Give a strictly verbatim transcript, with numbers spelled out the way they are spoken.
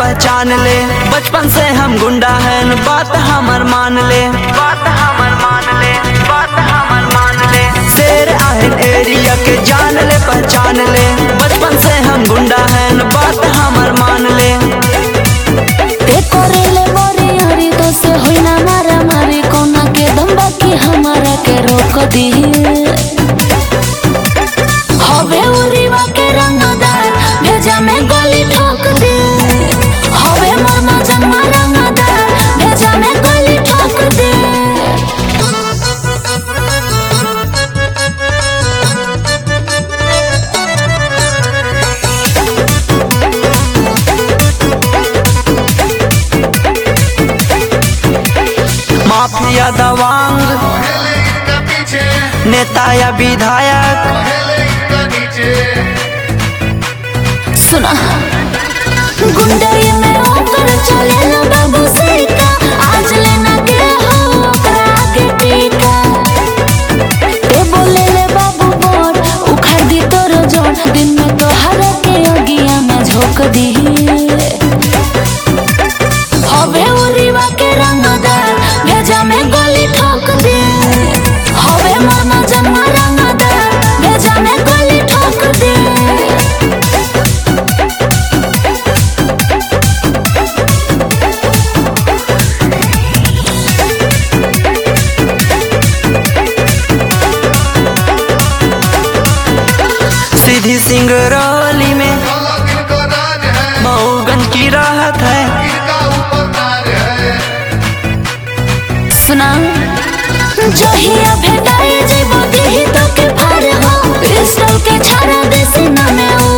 पहचान ले। बचपन से हम गुंडा हैं, बात हमर मान ले, बात हमर मान ले, बात हमर मान ले। शेर आहन एरिया के जान ले पहचान ले। बचपन से हम गुंडा हैं, बात हमर मान ले। ते करेले मोरी हरी तो से होई ना मारा मारी, कोना के दम बाकी हमारा के रोक दी। हवे उरीवा के रंगदार भेजा में गोली ठोक दे। हवे मामा जन्मा रंगदार भेजा में गोली ठोक दे। माफिया दवांग नेता या विधायक सुना गुंडई में ओकर चले ना बाबू सैका, आज लेना के हो ओकरा आगे टीका। ए बोले ले बाबू बोल उखाड़ दी तोर जोड़, दिन में तो हर के अगिया में झोंक दी। हवे उरीवा के रंगदार भेजा में गोली ठोक दे। हवे मामा जन्मा रंगदार भेजा में गोली ठोक दे। सीधी सिंगरौली में मऊगन की राहत है। सुना जहिया भेटाई जेबो देही तो के फाड़ हो, पिस्टल के छाड़ा दे सीना में